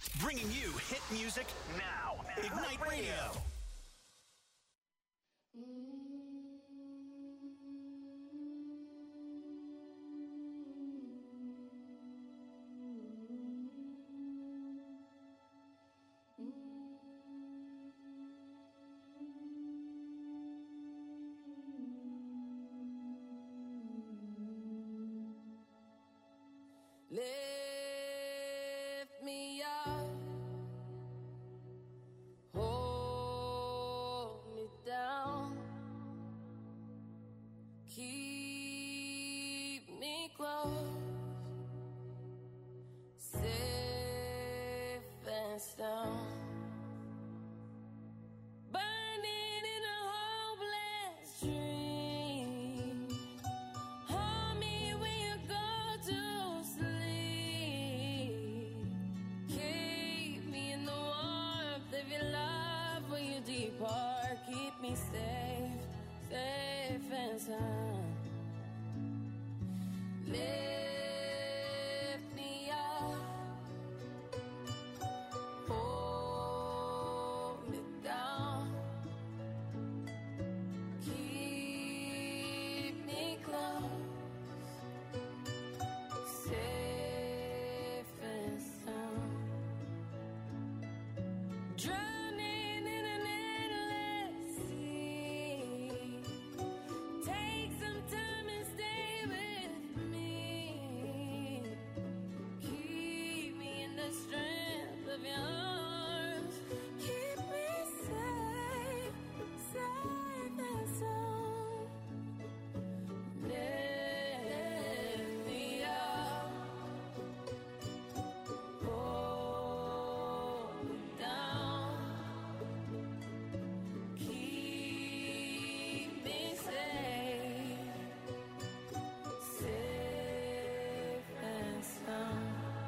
Bringing you hit music now. Ignite Radio. Lift me up, hold me down, keep me close, safe and sound. Burning in a hopeless dream. Hold me when you go to sleep. Keep me in the warmth of your love when you depart. Keep me safe, safe and sound. Lift me up, hold me down, keep me close, safe and sound. Drowning in an endless sea. Take some time and stay with me. Keep me in the strength of your arms. Keep me safe, safe and sound. Lift me up, hold me down, keep me safe, safe and sound.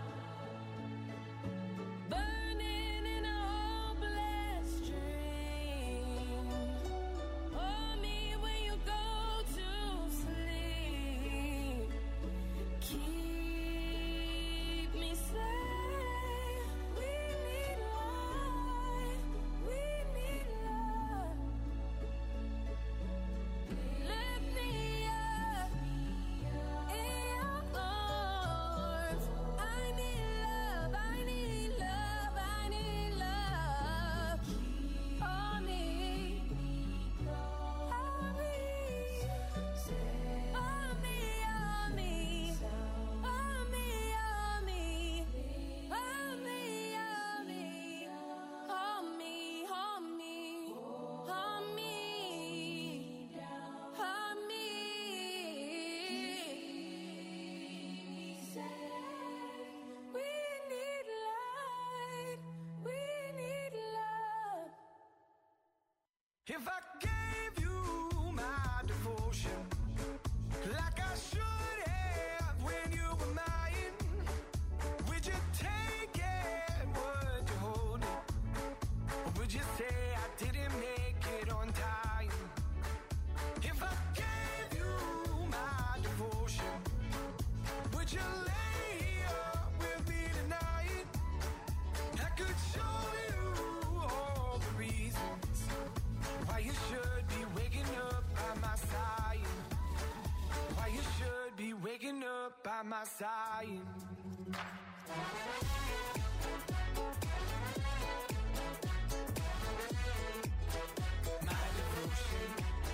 Burning in a hopeless dream. Hold me when you go to sleep. Keep me safe. We need light. We need love. Lift me up in your arms. I need love. I need love. I need love. Hold me. Hold me. Hold me. Hold me. Hold me. Hold me. Hold me. Hold me. Hold me. Hold me. Hold me. We need light. We need love. If I gave you my devotion, like I should have when you were mine, would you take it? Would you hold it? Or would you say I didn't make it on time? If I gave you my devotion, would you lay up with me tonight? I could show you all the reasons why you should be waking up by my side. Why you should be waking up by my side. My devotion.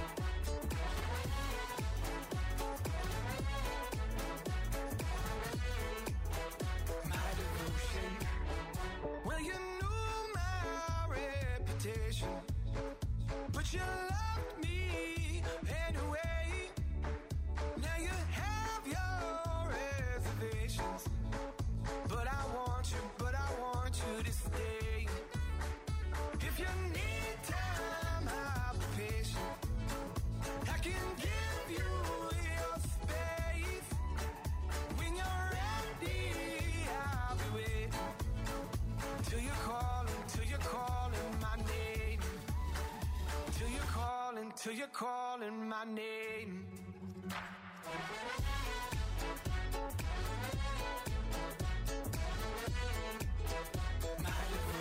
My devotion. Well, you knew my reputation, but you loved me anyway. Now you have your reservations, but I want you to stay. If you need time, I'll be patient. I can give you your space. When you're ready, I'll be waiting. Till you're calling my name. Till you're calling my name.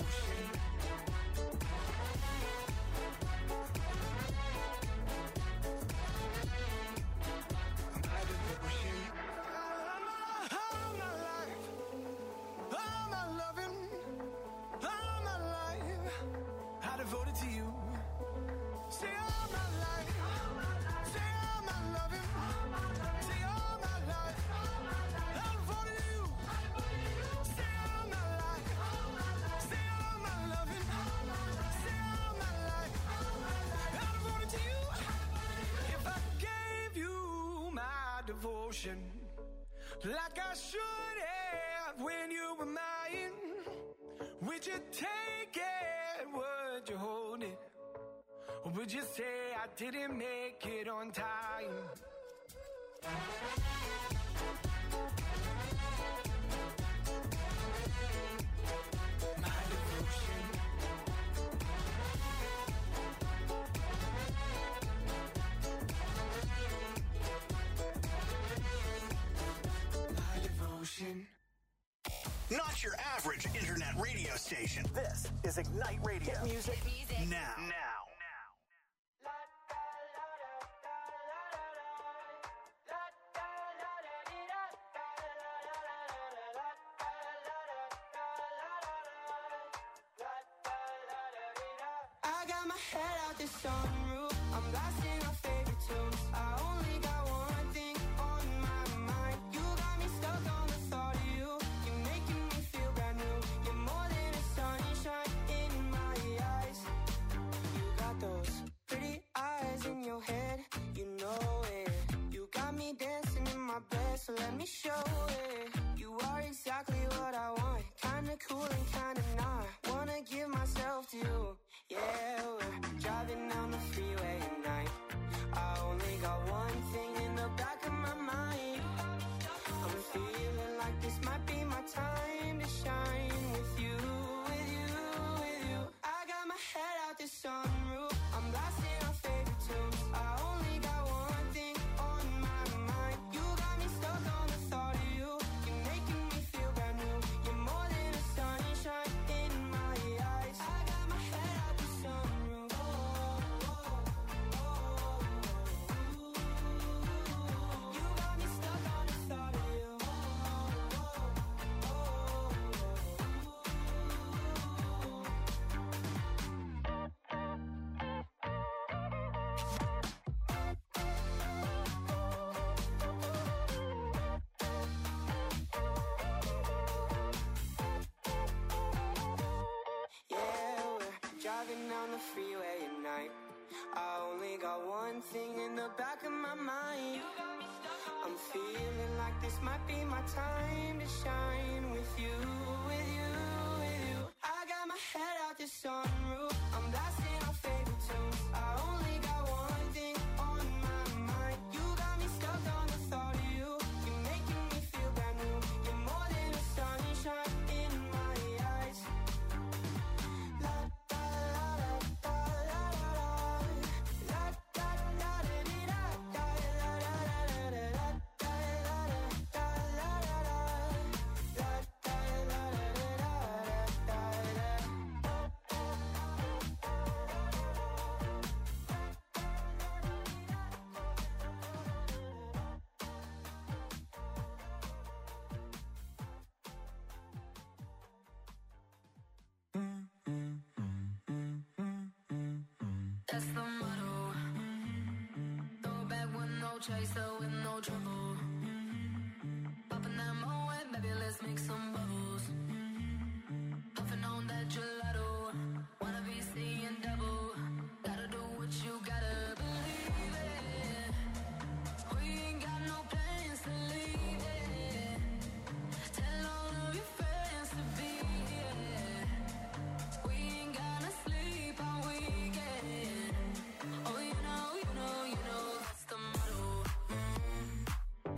Devoted to you. Say all my life. Say all my loving. Say all my life. I'm devoted to you. Say all my life. Say all my loving. Say all my life. I'm devoted to you. If I gave you my devotion, like I should have when you were mine, would you take it? Would you hold it? Or would you say I didn't make it on time? My devotion. My devotion. Not your average internet radio station. This is Ignite Radio. Hit music now. I got my head out the sunroof. I'm blasting our favorite tunes. I only got one thing on my mind. You got me stuck on the thought of you. You're making me feel brand new. You're more than a sunshine in my eyes. You got those pretty eyes in your head. You know it. You got me dancing in my bed, so let me show it. You are exactly what I want. Kinda cool and kinda not. Wanna give myself to you. Yeah, we're driving down the freeway at night. I only got one thing in the back of my mind. I'm feeling like this might be my time to shine with you, with you, with you. I got my head out the sunroof. I'm blasting our favorite tunes. I only got one thing on my mind. You got me stuck on the thought of you. You're making me feel brand new. You're more than a sunshine in my eyes. I got my head out the sunroof. You got me stuck on the thought of you. Yeah, we're driving down the freeway at night. I only got one thing in the back of my mind. I'm feeling like this might be my time to shine with you, with you, with you. I got my head out the sunroof. I'm blasting our favorite tunes. I only got one thing on my mind. You got me stuck on the thought of you. You're making me feel brand new. You're more than a sunshine in my eyes. La da la da la la la da da da dee da da la la la la la da la da la la la la da la la That's the motto. Throw it back with no chaser, with no trouble. Popping that Moet, baby, let's make some bubbles. Puffing on that gelato. Wanna be seeing double. Gotta do what you gotta believe it. We ain't got no plans to leave it. Tell all of your friends to be here. We ain't gonna sleep all weekend. Oh, you know, that's the motto.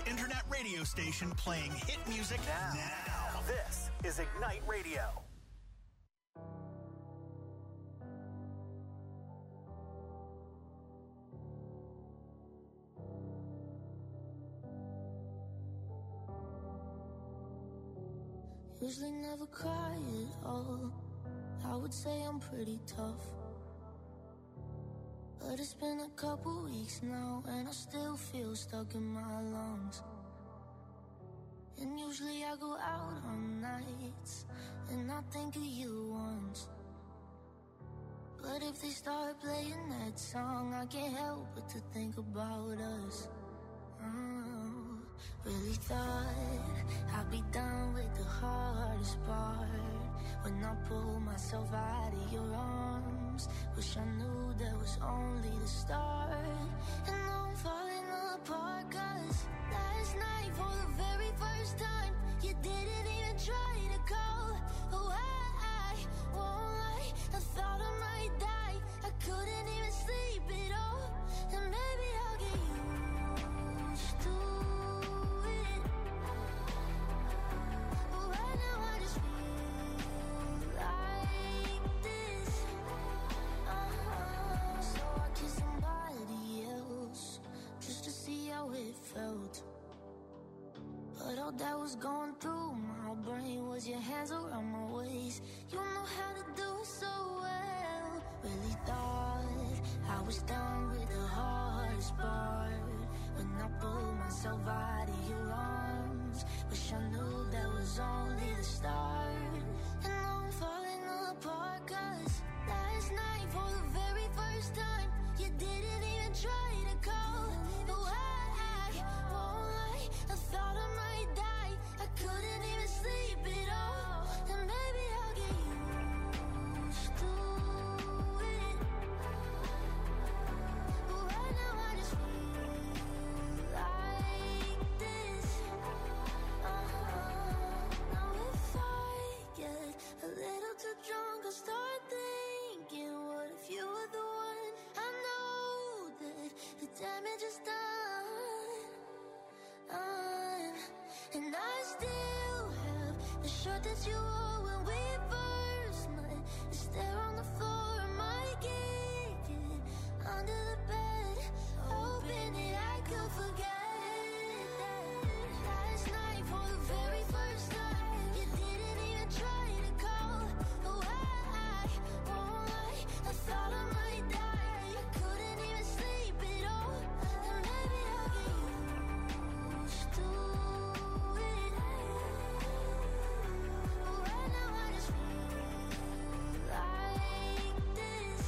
internet radio station playing hit music now. This is Ignite Radio. Usually never cry at all. I would say I'm pretty tough, but it's been a couple weeks now and I still feel stuck in my lungs. And usually I go out on nights and I think of you once, but if they start playing that song, I can't help but to think about us. Really thought I'd be done with the hardest part when I pulled myself out of your arms. Wish I knew that was only the start. And now I'm falling apart, 'cause last night for the very first time you didn't even try to call. Oh, I won't lie, I thought I might die. I couldn't even sleep at all. And maybe I'll get used to it, but right now I just feel like this. So I kissed somebody else just to see how it felt, but all that was going through my brain was your hands around my waist. You know how to do it so well. Really thought I was done with the hardest part when I pulled myself out of your arms. Wish I knew that was only the start. And now I'm falling apart, 'cause last night for the very first time you didn't even try to call. Oh, I won't lie, I thought I might die. I couldn't even sleep at all. And maybe I'll get used to it, but right now I just feel like this. Now if I get a little too drunk, I'll start thinking, what if you were the one? I know that the damage is done. And I still have the shirt that you wore when we first met. It's there on the floor, I might kick it under the bed, hoping that I could forget that last night for the very first time you didn't even try to call. Oh, I won't lie, I thought I might die. I couldn't even sleep at all. And maybe I'll get used to it, but right now I just feel like this.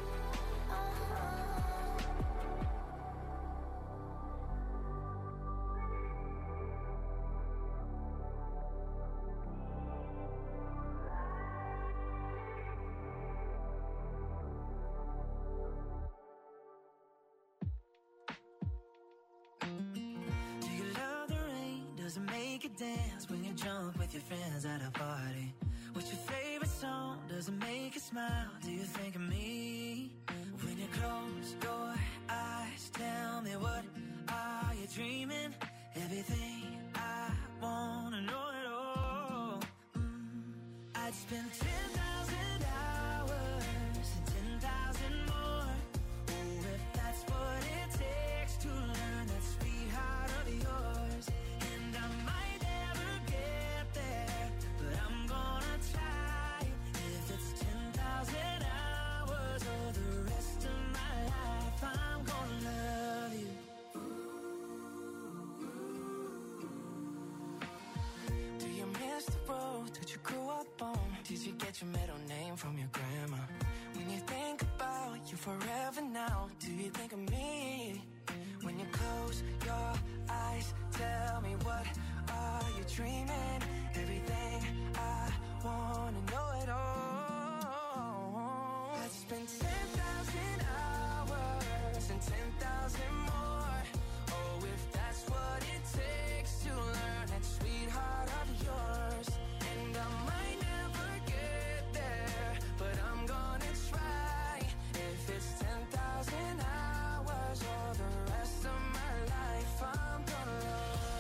Do you love the rain? Does it make you dance when you're drunk with your friends at a party? What's your favorite song? Does it make you smile? Do you think of me? When you close your eyes, tell me, what are you dreaming? Everything I wanna know it all. I'd spend 10,000 hours and 10,000 more. Oh, if that's what it takes to learn that sweet heart of yours. And I might never get there, but I'm gonna try. If it's 10,000 hours or the rest of my life, I'm gonna love you. Do you miss the road that you grew up on? Did you get your middle name from your grandma? When you think about you forever now, do you think of me? When you close your eyes, tell me, what are you dreaming? Everything I wanna know it all. I'd spend 10,000 hours and 10,000 more. Oh, if that's what it takes to learn that sweetheart of yours. And I might never get there, but I'm gonna try. If it's 10,000 hours or the rest of my life, I'm gonna love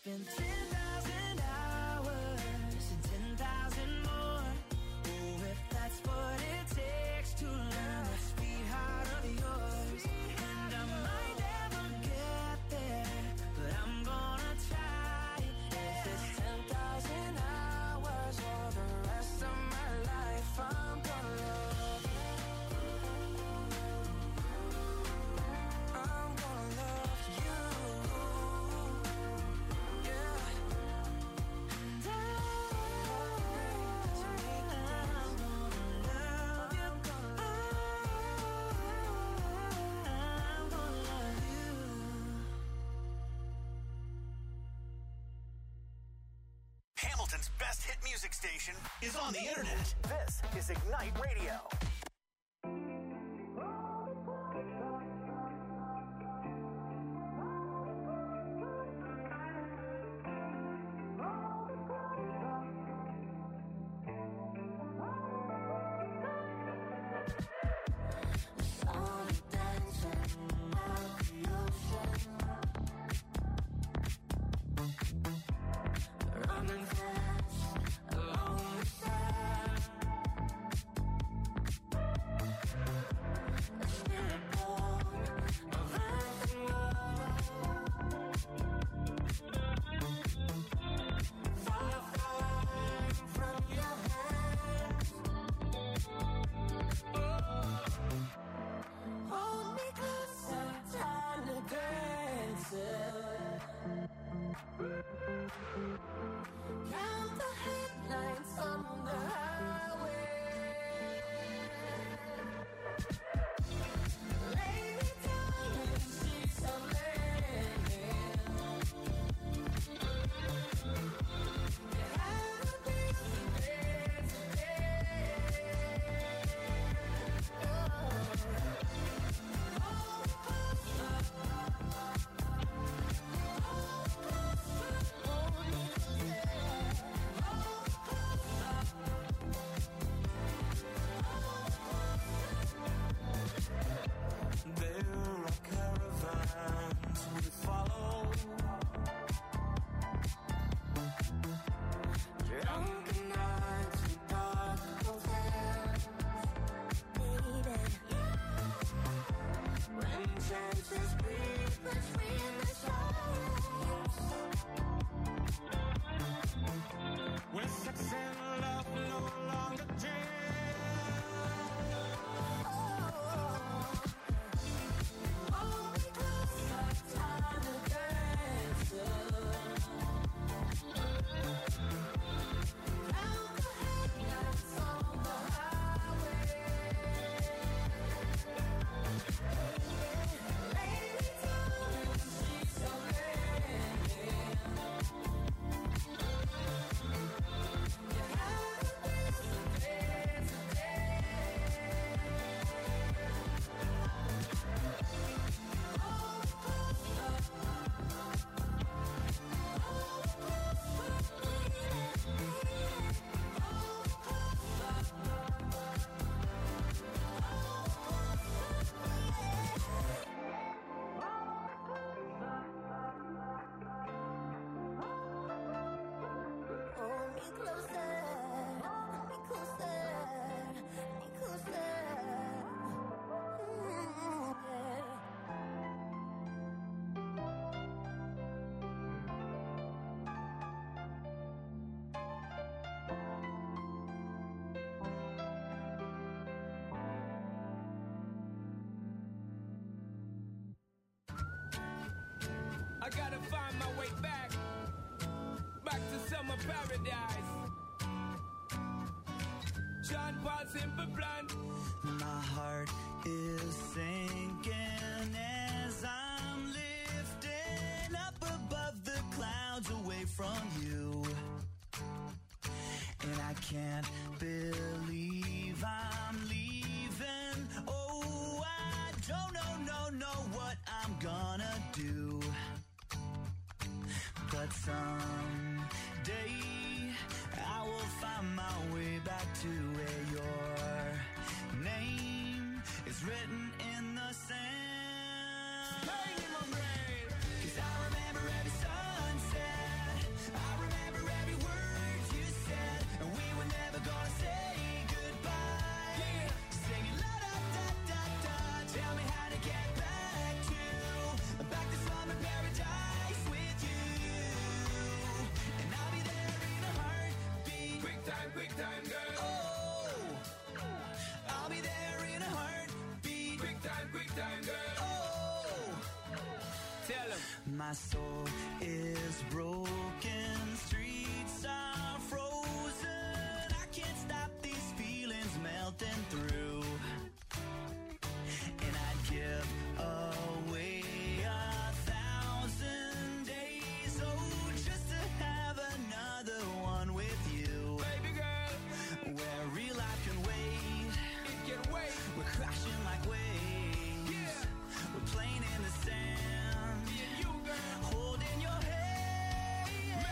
been 10,000 hours and 10,000 more. Oh, if that's what it takes to learn that sweetheart of yours. And I might never get there, but I'm gonna try. If it's 10,000 hours or the rest of my life, I'm gonna love you. I'm gonna love you. Yeah. And I'm Hamilton's best hit music station is on the internet. This is Ignite Radio. running fast along the sand. paradise. John Paul Simple Plan. My heart is sinking as I'm lifting up above the clouds away from you. And I can't believe I'm leaving. Oh, I don't know what I'm gonna do. But someday I will find my way back to where your name is written in the sand. Staying in my brain. 'Cause I remember every sunset My soul is broken, streets are frozen. I can't stop these feelings melting through. And I'd give away 1,000 days, oh, just to have another one with you. Baby girl, where real life can wait. it can wait. We're crashing like waves. Yeah. We're playing in the sand. Me and you, girl. Holding your hand.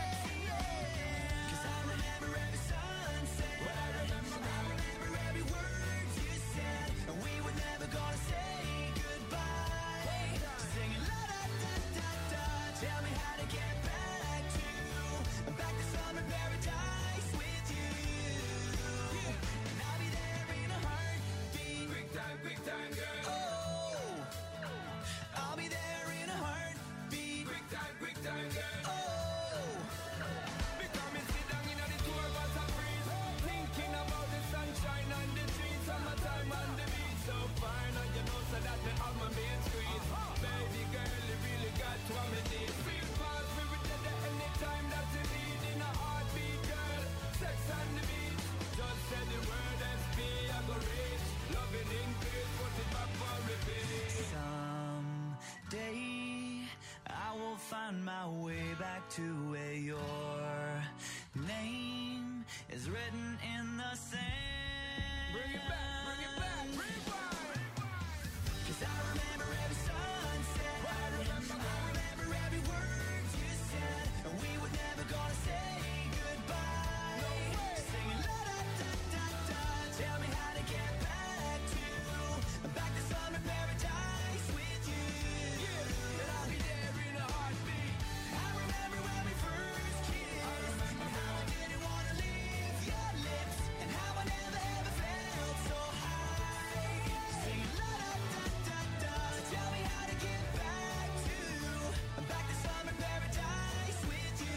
Yeah. 'Cause I remember every sunset. Well, I remember every word you said. And we were never gonna say goodbye. Singing la da da da da. Tell me how to get back to summer paradise with you. And I'll be there in a heartbeat. Quick time, girl. Oh, I'll be there in a heartbeat. Quick time, girl. Oh, Because me sit down in the tour bus and breeze, thinking about the sunshine and the trees, summertime on the beach, so fine, and you know so that me have my main squeeze. Baby girl, you really got what me need. Feel fast, we will get there anytime that you need. In a heartbeat, girl, sex on the beach. Just say the word SP, I go reach. Loving in peace, put it back for repeat. someday I will find my way back to where your name is written in the sand. Bring it back, rewind. 'Cause I remember every sunset. I remember every word you said. And we were never gonna say goodbye. No way. Singing la da da da da. Tell me how to get back to summer paradise with you. Yeah, and I'll be there in a heartbeat. I remember when we first kissed. And how I didn't wanna leave your lips. And how I never ever felt so high. Singing la da da da da. Tell me how to get back to summer paradise with you.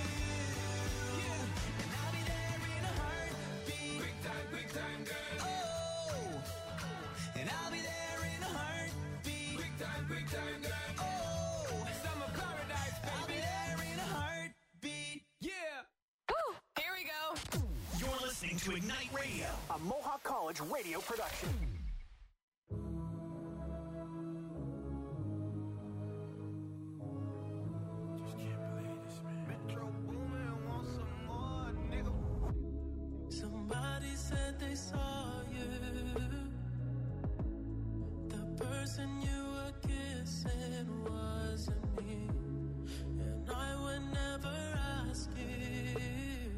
And I'll be there in a heartbeat. Quick time, girl. Oh, and I'll be there in a heartbeat. Quick time, girl. Oh, Summer paradise, I'll be baby. there in a heartbeat. Yeah. Here we go. You're listening to Ignite Radio, a Mohawk College radio production. Just can't believe this, man. Metro Boomin want some more, nigga. Somebody said they saw you. The person you were kissing wasn't me. And I would never ask you.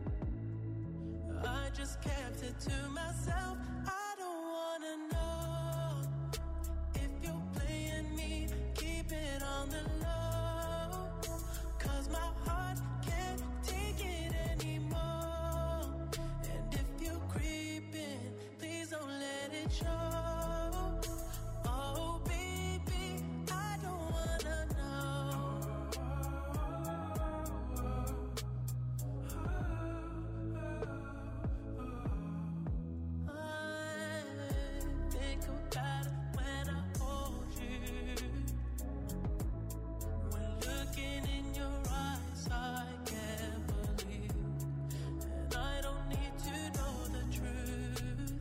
I just kept it to myself. I don't wanna know if you're playing me. Keep it on the low. 'Cause my heart can't take it anymore. And if you're creeping, please don't let it show. Oh, baby, I don't wanna know. I think about it when I hold you. When looking in your eyes, I can't believe. And I don't need to know the truth.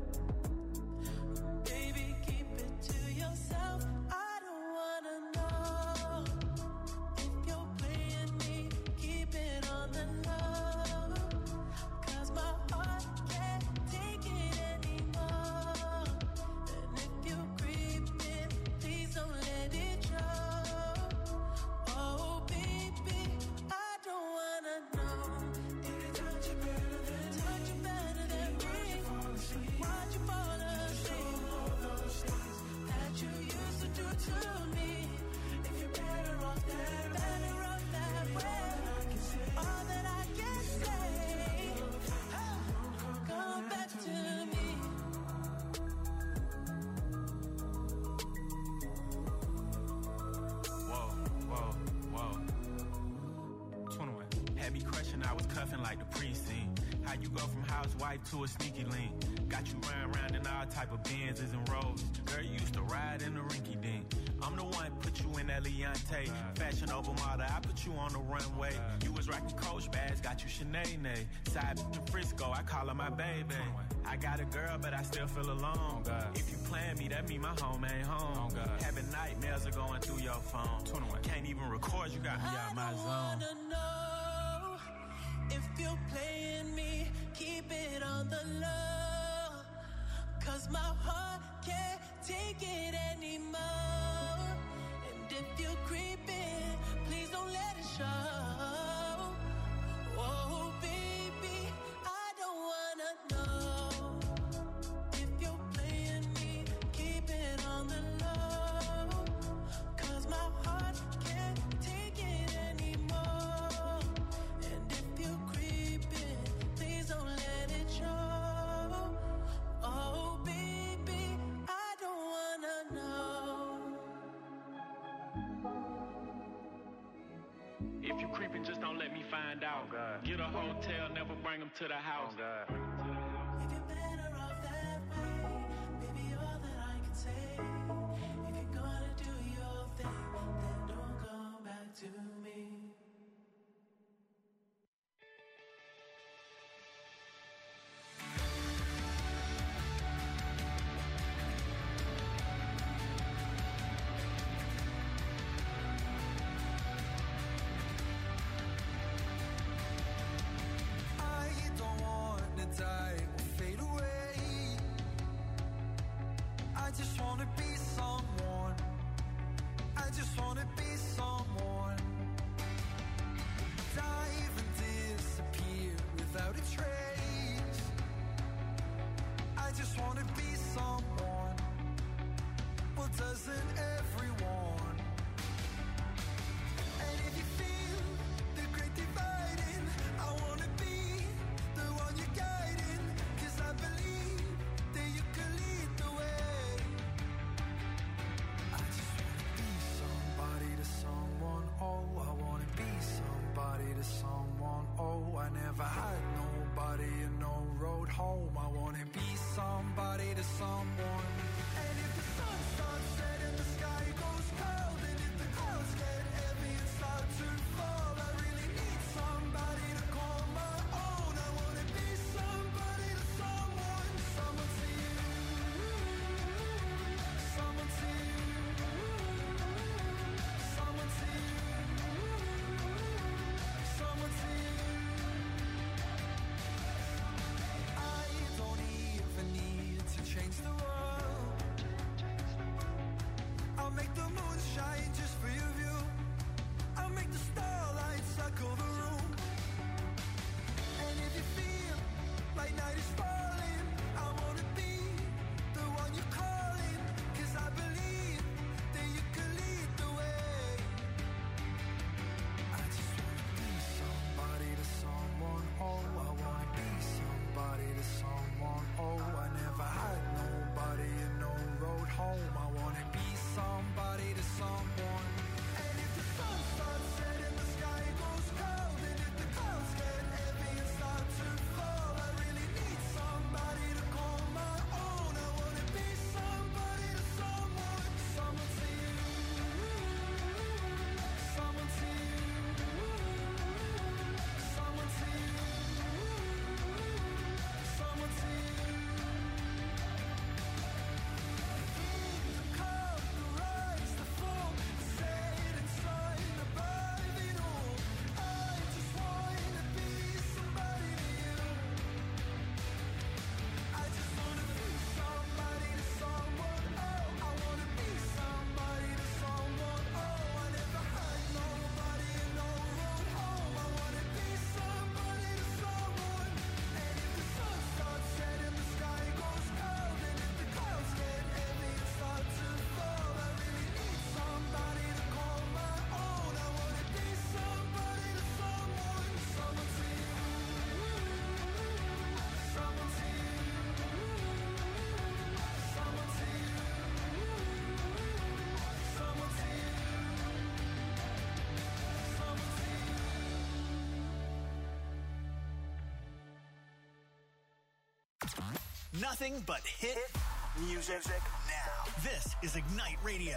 Baby, keep it to yourself. I don't wanna know if you're playing me. Keep it on the low. 'Cause my heart can't take it anymore. And if you're creeping, please don't let it show. Oh, baby, I don't wanna know. Did it touch you better than me? Why'd you fall asleep? Those things that you used to do to me. If you're better off that way, all that I can say, come back to me. Whoa. 21. Had me crushing, I was cuffing like the precinct. How you go from housewife to a sneaky link. Got you round in all type of Benzes and Rolls. Girl, you used to ride in the rinky dink. I'm the one put you in that Leontay. Fashion over model, I put you on the runway. You was rocking Coach bags, got you Sinead. Side to Frisco, I call her my baby. I got a girl, but I still feel alone. If you plan me, that mean my home ain't home. Having nightmares are going through your phone. Can't even record, you got me out my zone. I wanna know if you're playing me, keep it on the low. 'Cause my heart can't take it anymore. And if you're creeping, please don't let it show. Oh, baby, I don't wanna know if you're playing me, keep it on the low. 'Cause my heart can't take it anymore. And if you're creeping, please don't let it show. Oh, baby, I don't wanna know. If you creeping, just don't let me find out. Get a hotel, never bring them to the house. If you're better off that way, baby, all that I can say. If you're gonna do your thing, then don't come back to me. I don't wanna die or fade away. I just wanna be someone. I just wanna be someone. Dive and disappear without a trace. I just wanna be someone. Well, doesn't everyone? And if you feel the great dividing, I wanna be the one you're guiding. 'Cause I believe that you can lead the way. I just wanna be somebody to someone. Oh, I wanna be somebody to someone. Oh, I never had nobody and no road home. I wanna be somebody to someone. And if the sun starts setting, the sky goes cold. And if the clouds get heavy and start to fall, I really need somebody to call my own. I wanna be somebody to someone. Someone to you. Someone to you. Someone to you. Someone to you. I don't even need to change the world. I'll make the moon shine just for your view. I'll make the starlight Nothing but hit music now. This is Ignite Radio.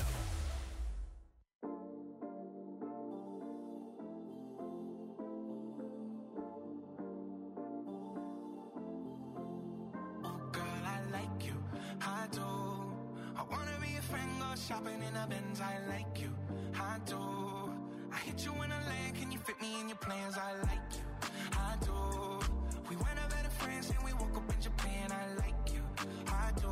Shopping in a Benz, I like you, I do. I hit you in a land, can you fit me in your plans? I like you, I do. We went over to France and we woke up in Japan, I like you, I do.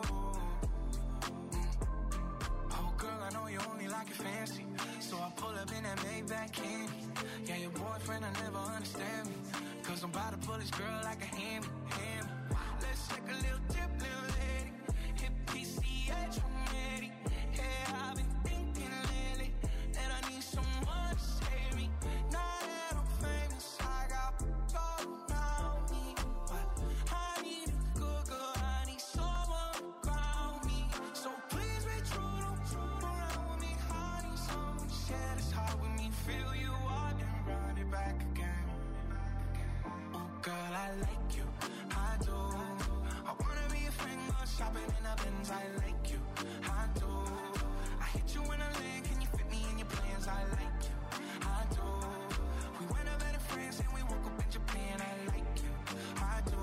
Oh girl, I know you only like it fancy, so I pull up in that Maybach candy. Yeah, your boyfriend, I never understand me, cause I'm about to pull this girl like a hammy. Let's take a little dip, little lady. Hit PCH, I'm ready. Yeah, I've been thinking lately that I need someone to save me. Now that I'm famous, I got gold around me, but I need a good girl, I need someone to ground me. So please be true, don't around with me. I need someone to share this heart with me. Feel you up and run it back again. Oh girl, I like you, I do. I wanna be a friend, go shopping in a Benz, I like you, I do. I hit you in a lane, can you fit me in your plans? I like you, I do. We went over to France and we woke up in Japan, I like you, I do,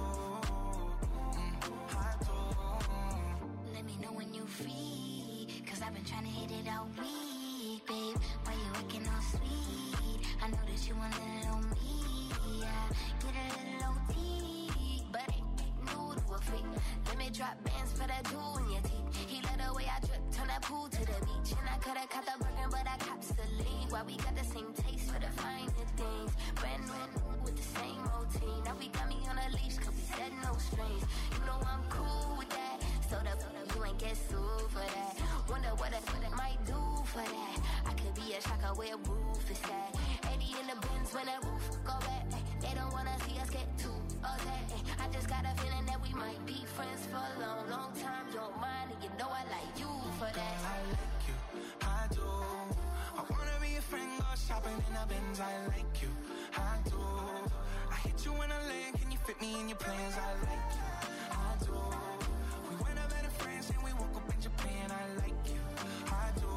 I do. Let me know when you free, cause I've been trying to hit it all week, babe. Why you acting all sweet? I know that you want a little on me, yeah. Get a little OT, but ain't new to a freak. Let me drop bands for that jewel in your teeth. He let the way I drip, turn that pool to the beach. And I could've caught the burger, but I copped the lead. Why we got the same taste for the finer things. Brand new with the same routine. Now we got me on a leash, cause we said no strings. You know I'm cool with that. So you ain't get sued for that. Wonder what it might do for that. I could be a shocker where roof is at. 80 in the bins when that roof go back. They don't wanna see us get too upset. I just got a feeling that we might be friends for a long, long time. Don't mind, and you know I like you for that. Girl, I like you, I do. I wanna be a friend, go shopping in a Benz, I like you, I do. I hit you in a lane, can you fit me in your plans? I like you, I do. We went over to France and we woke up in Japan, I like you, I do,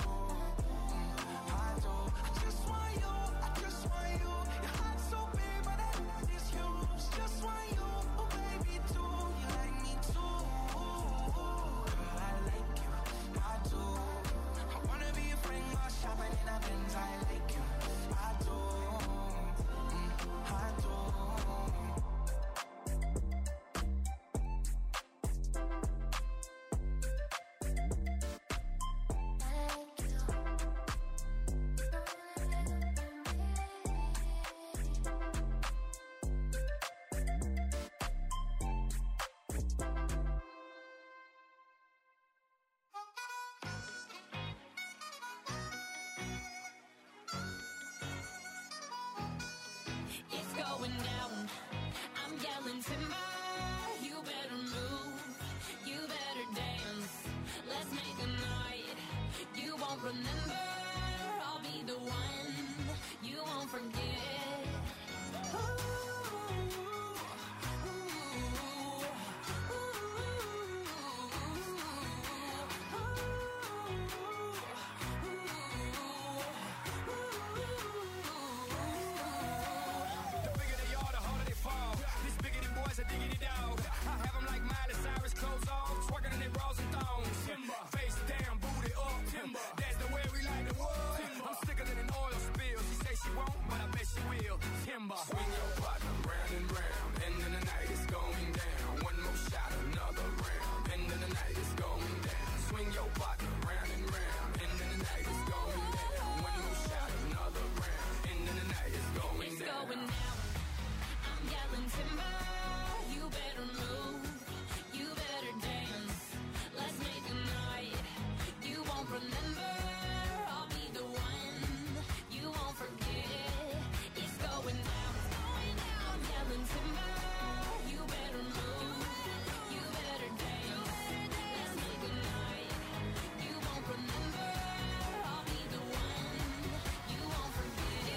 I do. I just want you, I just want you. Your heart's so big, but that is huge. Just want you, oh baby, too. You like me too. Girl, I like you, I do. I wanna be a friend, go shopping in a Benz, I like you, I do, I do. It's going down. I'm yelling timber. You better move. You better dance. Let's make a night you won't remember. I'll be the one you won't forget. Ooh, The bigger they are, the harder they fall. This bigger than boys, a diggity dog. I have them like Miley Cyrus, clothes off, twerking in their bras and thongs. Timber, face down, booty up. Timber, that's the way we like the world. I'm sicker than an oil spill. She say she won't, but I bet she will. Timber, swing your partner round and round. End of the night is going down. One more shot, another round. End of the night is going down. Swing your partner round and round. End of the night is going down. One more shot, another round. End of the night is going it's down. going down. I'm yelling timber. You better move. You better dance. Let's make a night you won't remember. I'll be the one you won't forget. It's going down. I'm yelling timber. You better move. You better dance. Let's make a night you won't remember. I'll be the one you won't forget.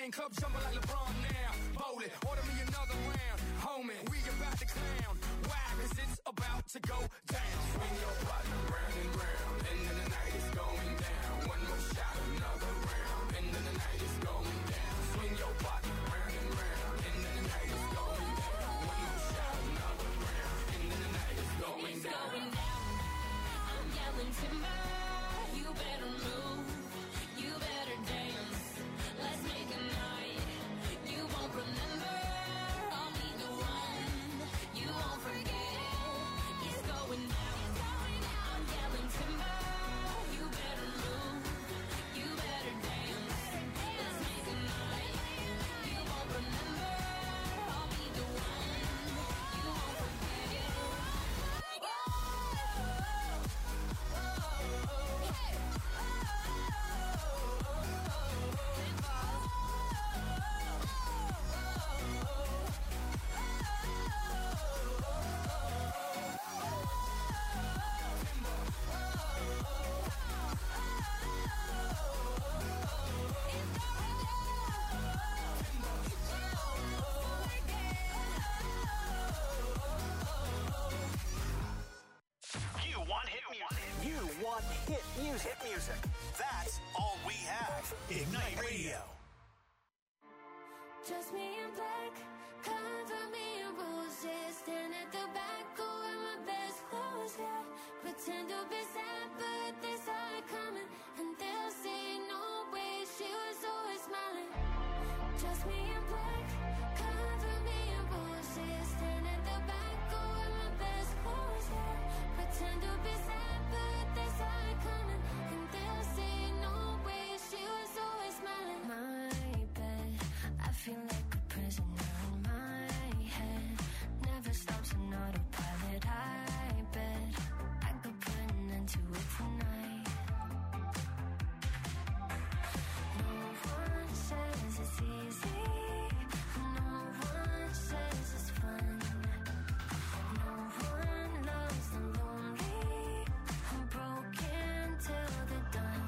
champagne cup jumping like LeBron now. Bowling, order me another round. Homie, we about to clown. Why? 'Cause it's about to go down. Swing your partner round and round, and then the night is going down. One more shot, another round, and then the night is going down. Swing your partner round and round, and then the night is going down. One more shot, another round, and then the night is going down. It's going down. I'm yelling timber. You better move. You better dance. Let's make a night you won't remember. I'll be the one you won't forget. It's going down. I'm yelling timber. You better move. You better dance. Let's make a night you won't remember. I'll be the one you won't forget. You want hit music. You want hit music. Hit music. That's all we have. Ignite Radio. Just me in black, cover me in roses. Stand at the back, go in my best clothes, yeah. Pretend to be sad, but they saw it coming. And they'll say, no way, she was always smiling. Just me in black, cover me in roses. Stand at the back, go in my best clothes, yeah. Pretend to be sad, but they saw it coming. And they'll say, no way, she was always smiling. My bed, I feel like a prisoner in my head. Never stops an autopilot. I bet I could put an end to it tonight. No one says it's easy. No one says it's fun. No one loves the lonely. I'm broken till they're done.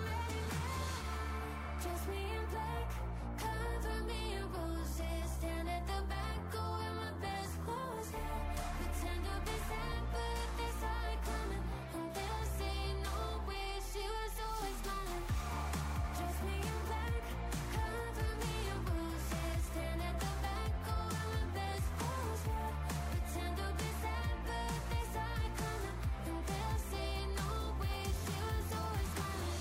Just me in black, cover me in roses. Stand at the back, go in my best clothes, yeah. Pretend to be sad, but they saw it coming. And they'll say, no way, she was always smiling. Just me in black, cover me in roses. Stand at the back, go in my best clothes, yeah. Pretend to be sad, but they saw it coming. And they'll say, no way, she was always smiling.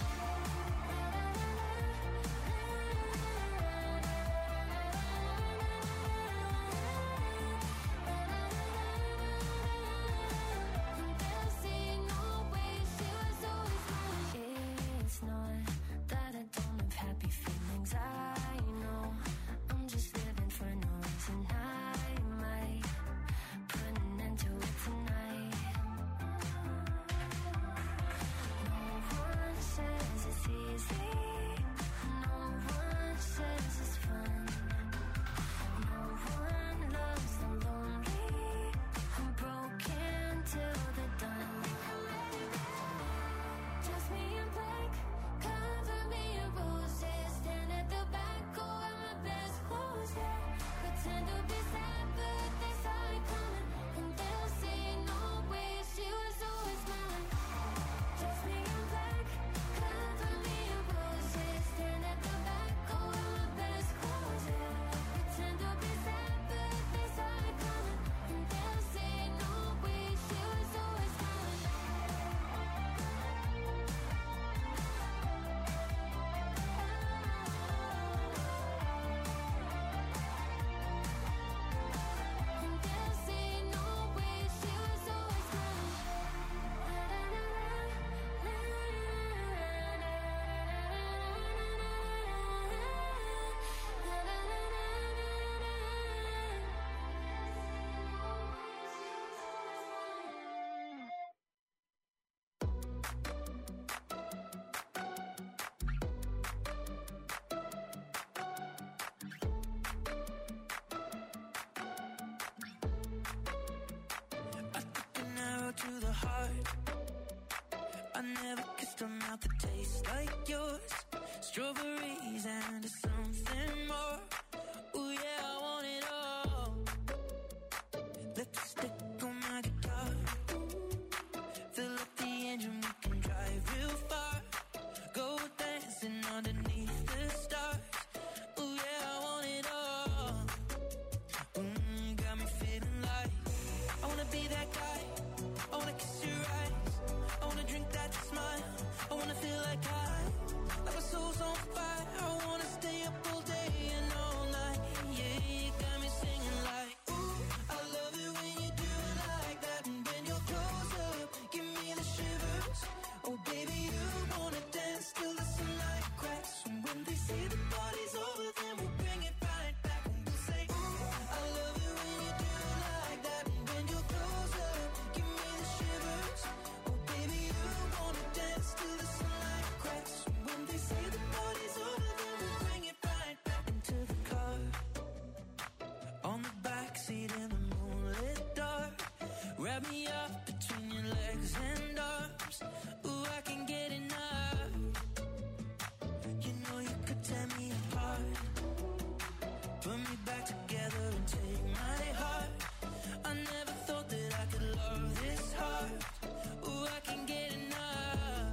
It's not that I don't have happy feelings, I know. I'm just living for no reason. I might put an end to it tonight. No one says it's easy. No one says it's fun. No one loves the lonely. I'm broken till they're done. Just me in black, cover me in roses. Stand at the back, go in my best clothes, yeah. Pretend to be sad, but they saw it coming. And they'll say, no way, she was always smiling. Just me in black, cover me in roses. Stand at the back, go in my best clothes, yeah. Pretend to be sad, but they saw it coming. And they'll say, no way, she was always smiling. And they'll say, no way, she was always smiling. An arrow to the heart. I never kissed a mouth that tastes like yours. Strawberries and something more. Ooh yeah, I want it all. Lipstick on my guitar. Fill up the engine, we can drive real far. Go dancing underneath the stars. Ooh yeah, I want it all. Got me feeling like I wanna be that guy. I wanna kiss your eyes. I wanna drink that smile. I wanna feel like like my soul's on fire. I wanna stay up all day and all night. Yeah, you got me singing like, ooh, I love it when you do it like that. And when you're close up, give me the shivers. Oh baby, you wanna dance till the sunlight cracks. And when they say the party's over, then we'll bring it right back. And we'll say, ooh, I love it when you do it like that. And when you're close up, give me the shivers. Oh baby, you wanna dance till the sunlight cracks. When they say the party's over, then we'll bring it right back into the car. On the backseat in the moonlit dark. Wrap me up between your legs and arms. Ooh, I can get enough. You know you could tear me apart. Put me back together and take my heart. I never thought that I could love this hard. Ooh, I can get enough.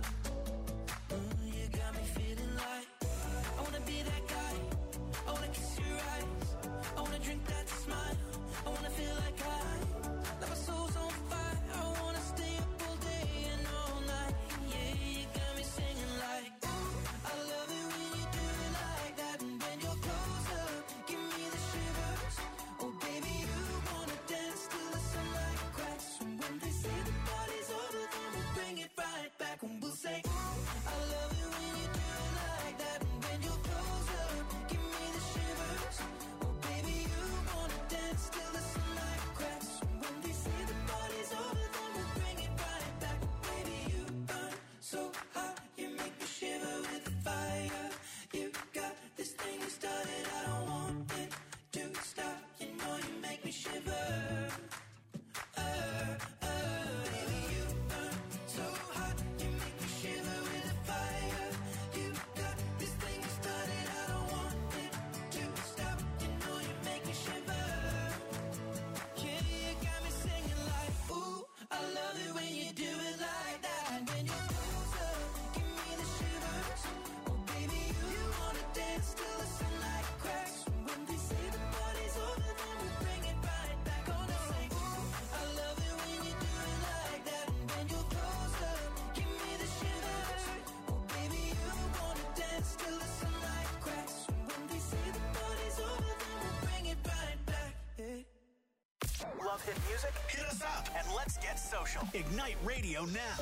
You got me feeling like I wanna be that guy. I wanna kiss your eyes. I wanna drink that smile. I wanna feel like like my soul's on fire. I wanna stay up all day and all night. Yeah, you got me singing like, ooh, I love it when you do it like that. And when you're close up, give me the shivers. Oh baby, you wanna dance till the sunlight cracks. And when they say the party's over, then we'll bring it right back. And we'll say, ooh, I love it when you do it like that. And when you're close up, give me the shivers. Oh baby, you wanna dance till the sunlight cracks. And when they say the party's over, then we'll bring it right back. Baby, you burn so hot, you make me shiver with the fire. You got this thing you started, I don't want it to stop. You know you make me shiver. Baby, you burn so hot, you make me shiver with the fire. You got this thing you started, I don't want it to stop. You know you make me shiver. Yeah, you got me singing like, ooh, I love it when you do it like that. And when you're close up, give me the shivers. Oh baby, you wanna dance till the sunlight cracks. When they say the party's over, then we'll bring it right back. Gonna say, ooh, I love it when you do it like that. And when you're close up, give me the shivers. Oh baby, you wanna dance till the sunlight cracks. When they say the party's over, then we'll bring it right back. Yeah. Love hit music? Hit us up and let's get social. Ignite Radio now.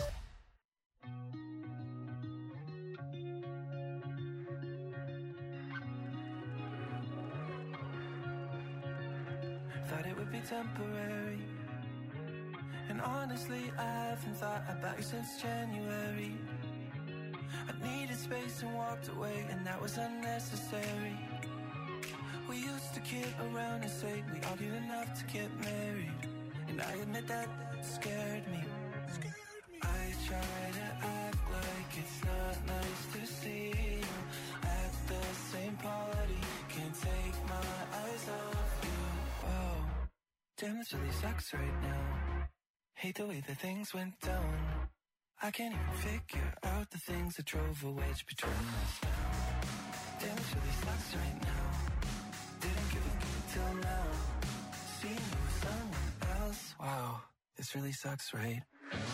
Thought it would be temporary. And honestly, I haven't thought about you since January. I needed space and walked away, and that was unnecessary. We used to kid around and say we argued enough to get married. And I admit that scared me. I try to act like it's not nice to see you at the same party. Can't take my eyes off you. Wow, damn, this really sucks right now. Hate the way that things went down. I can't even figure out the things that drove a wedge between us now. Damn, this really sucks right now. Didn't give a fuck till now. Seeing you with someone else. Wow, this really sucks, right?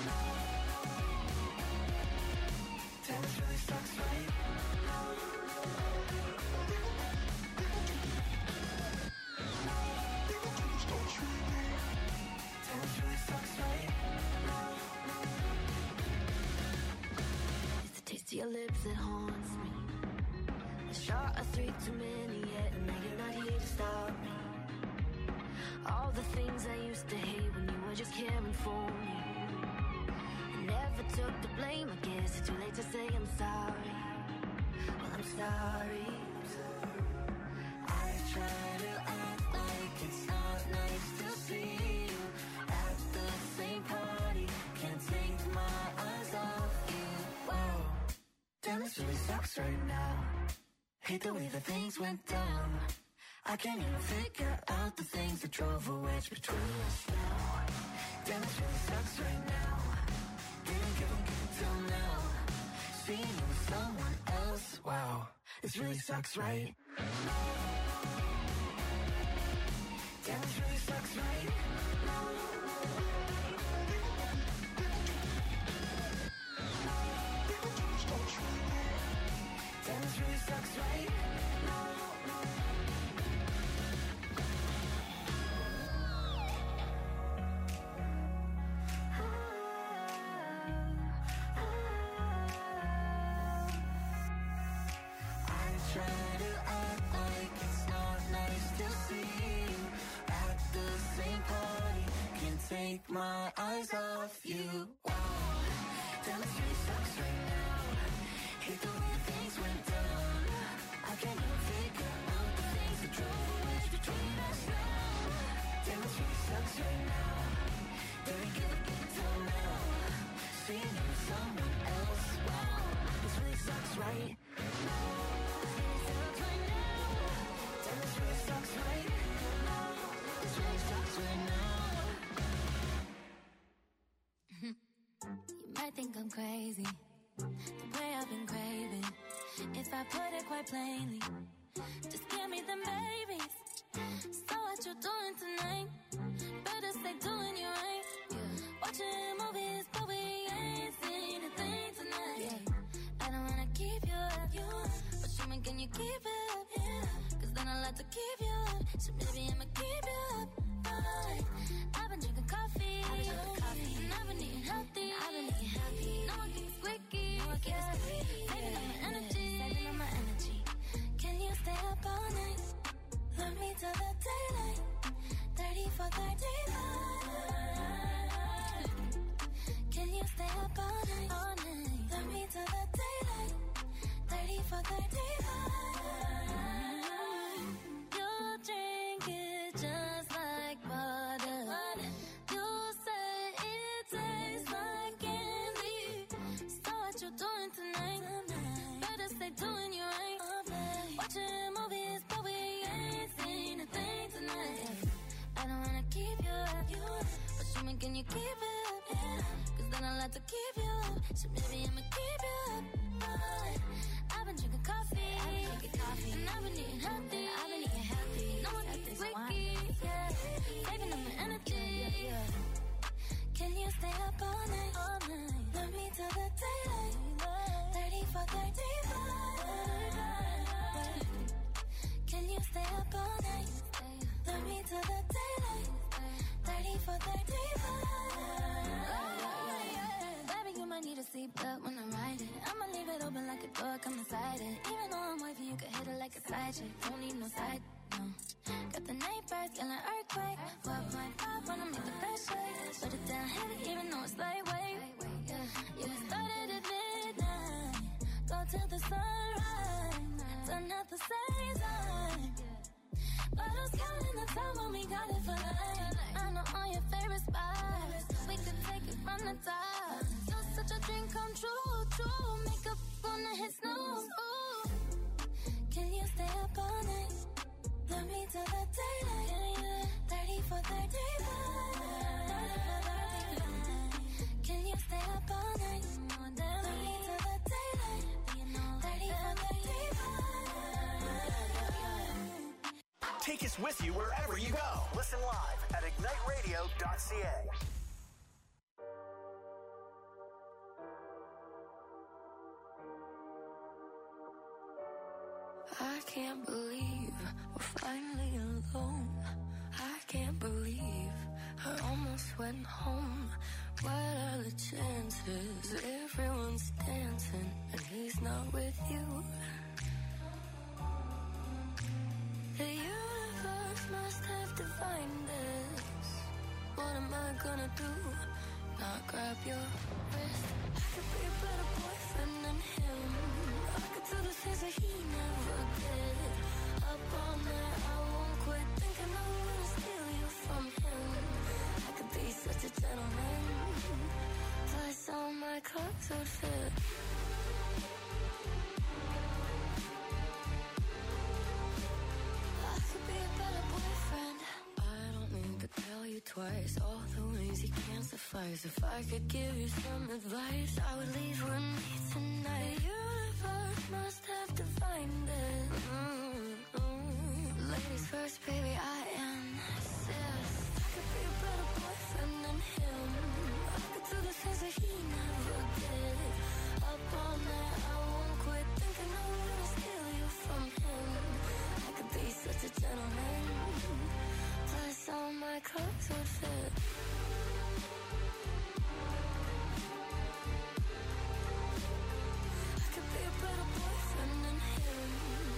Damn, this really sucks, right? Damn, this really sucks, right? It's the taste of your lips that haunts me. A shot of 3 too many yet, and now you're not here to stop me. All the things I used to hate when you were just caring for me. I never took the blame, I guess it's too late to say I'm sorry. Well, I'm sorry. I try to act like it's not nice to see you at the same party. Can't take my eyes off you. Wow, damn, this really sucks sucks right now. Hate the way that things went down. I can't even figure out the things that drove a wedge between us now. Damn, this really sucks right now. Didn't give a good till now. Seeing you with someone else, wow, this really sucks, right? Damn, this really sucks, right? Damn, this really sucks, right? Try to act like it's not nice to see you at the same party. Can't take my eyes off you. Wow, damn, this really sucks right now. Hate the way things went down. I can't even figure out the things that drove a wedge between us now. Damn, this really sucks right now. Didn't give a good till now. Seeing you with someone else. Wow, this really sucks right now. You might think I'm crazy, the way I've been craving. If I put it quite plainly, just give me them babies. So what you doing tonight? Better stay doing you right. Watching movies, but we ain't seen a thing tonight. I don't wanna keep you up, but show me, can you keep it up? Cause then I'll have to keep you up. So maybe I'ma keep you up. I've been drinking coffee, and I've been eating healthy. No one keeps squeaky, saving up my energy. Can you stay up all night? Love me till the daylight. 30 for 35. Can you stay up all night? Love me till the daylight. 30 for 35. You'll drink it just like water. You say it tastes like candy. So what you doing tonight? Better stay doing you right. Watching movies, but we ain't seen a thing tonight. I don't wanna keep you up, but show me, can you keep it up? Cause then I'll have to keep you up. So maybe I'ma keep you up. I've been drinking coffee, and I've been eating healthy. No one keeps squeaky, saving up my energy. Can you stay up all night? Love me till the daylight. 30 for 35. Can you stay up all night? Love me till the daylight. 30 for 35. Baby, you might need a seatbelt when I'm riding. I'ma leave it open like a door, come inside it. Even though I'm wifey, you can hit it like a side chick. Don't need no side, no. Got the night birds, yelling earthquake. 4.5 wanna make the best shake. Put it down heavy, even though it's lightweight. Yeah, started at midnight. Go till the sunrise. Done at the same time. Bottles counting the time when we got it for life. I know all your favorite spots. We could take it from the top. You're such a dream come true, true. Makeup wanna hit snooze. Ooh. Can you stay up all night? Love me till the daylight. 30 for 35. Can you stay up all night? Love me till the daylight. 30 for 35. Take us with you wherever you go. Listen live at igniteradio.ca. I can't believe we're finally alone. I can't believe I almost went home. What are the chances? Everyone's dancing and he's not with you. The universe must have divined this. What am I gonna do? Not grab your wrist. I could be a better boyfriend than him. I could do the things that he never did. Up all night, I won't quit thinking I'm gonna steal you from him. I could be such a gentleman. Plus all my clothes would fit. sacrifice. If I could give you some advice, I would leave with me tonight. The universe must have defined it. Ladies first, baby, I insist. I could be a better boyfriend than him. I could do the things that he never did. Up all night, I won't quit thinking I'm gonna steal you from him. I could be such a gentleman. Plus all my clothes would fit. I could be a better boyfriend than him.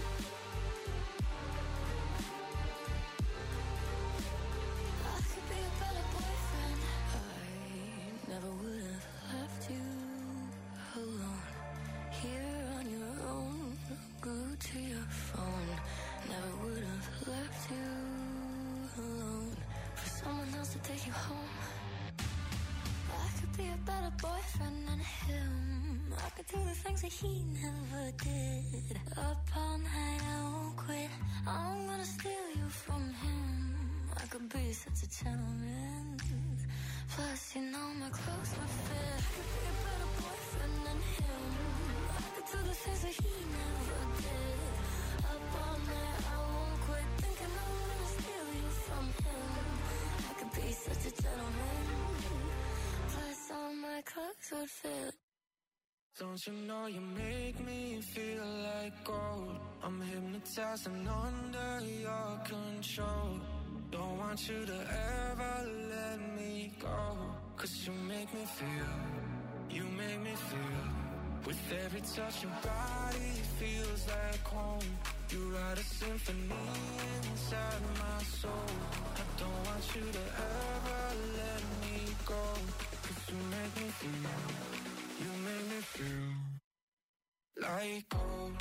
I could be a better boyfriend. I never would have left you alone, here on your own, glued to your phone. Never would have left you alone for someone else to take you home. I could be a better boyfriend than him. I could do the things that he never did. Up all night, I won't quit. I'm gonna steal you from him. I could be such a gentleman. Plus, you know my clothes would fit. I could be a better boyfriend than him. I could do the things that he never did. Up all night, I won't quit thinking I'm gonna steal you from him. I could be such a gentleman. Plus, all my clothes would fit. Don't you know you make me feel like gold? I'm hypnotized and under your control. Don't want you to ever let me go. 'Cause you make me feel, you make me feel. With every touch your body feels like home. You write a symphony inside my soul. I don't want you to ever let me go. 'Cause you make me feel, you make me feel like gold.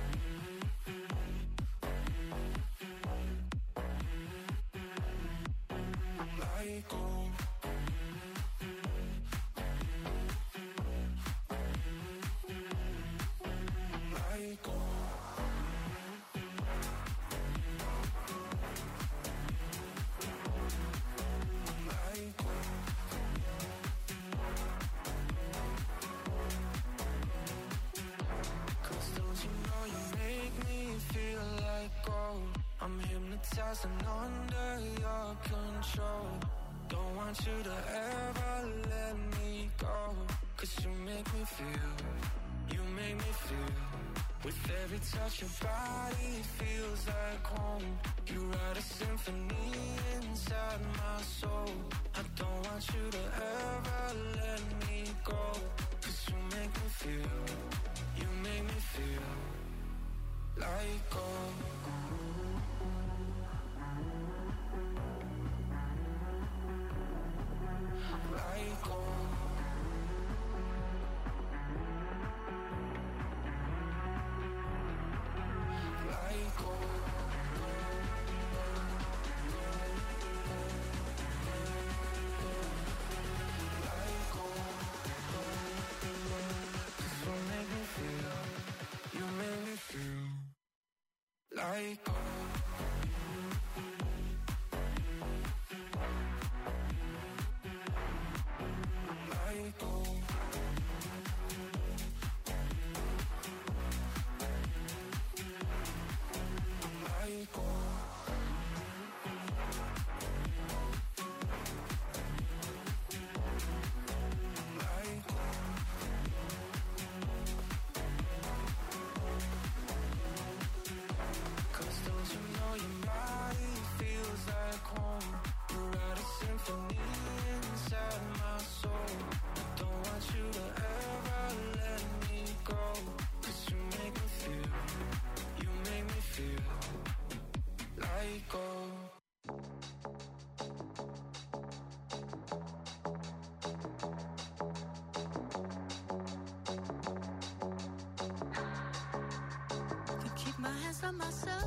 Like gold. Like gold. Like gold. I'm hypnotized and under your control. Don't want you to ever let me go. 'Cause you make me feel, you make me feel. With every touch your body feels like home. You write a symphony inside my soul. I don't want you to ever let me go. 'Cause you make me feel, you make me feel like gold. Like gold. Like gold. Like gold. 'Cause you make me feel, you make me feel like gold. Like gold. Like gold. Like gold. 'Cause don't you know your body feels like home? You write a symphony inside my soul. Don't want you to ever let me go. 'Cause you make me feel, you make me feel like gold. To keep my hands on myself.